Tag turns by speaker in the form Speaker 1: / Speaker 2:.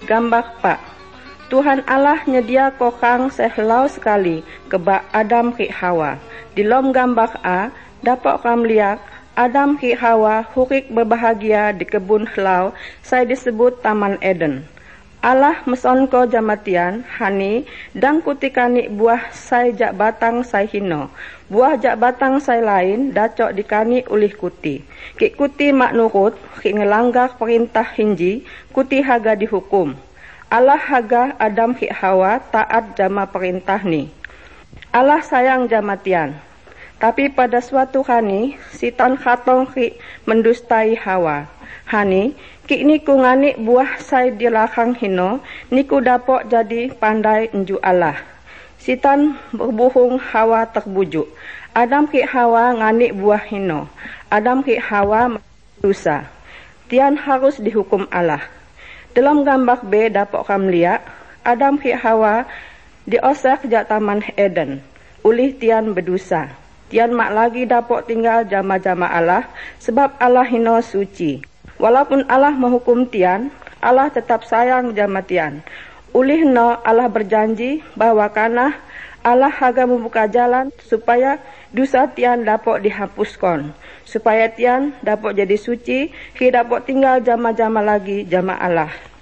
Speaker 1: Gambar Pak. Tuhan Allah nyedia kokang sehelau sekali kebak Adam ki Hawa. Di lom gambar A, dapat kam lihat Adam ki Hawa hurik berbahagia di kebun helau saya disebut Taman Eden. Allah mesonko jamatian hani dang kutikani buah sai jak batang sai hino. Buah jak batang sai lain dacok dikani ulih kuti. Ki kuti mak nurut, ki ngelanggar perintah hinji, kuti haga dihukum. Allah haga Adam ki Hawa taat jama perintah ni. Allah sayang jamatian. Tapi pada suatu hani, sitan khatong ki mendustai Hawa. Hani, ki niku ngani buah sai dilakang hino, niku dapok jadi pandai enju Allah. Sitan berbohong Hawa terbujuk. Adam ki Hawa ngani buah hino. Adam ki Hawa dosa. Tian harus dihukum Allah. Dalam gambar B dapat kam lihat, Adam ki Hawa diosek jak Taman Eden. Ulih tian berdosa. Tian mak lagi dapat tinggal jama-jama Allah, sebab Allah hino suci. Walaupun Allah menghukum tian, Allah tetap sayang jama tian. Ulih no Allah berjanji bahwa kana Allah haga membuka jalan supaya dosa tian dapat dihapuskan. Supaya tian dapat jadi suci, ki dapat tinggal jama-jama lagi jama Allah.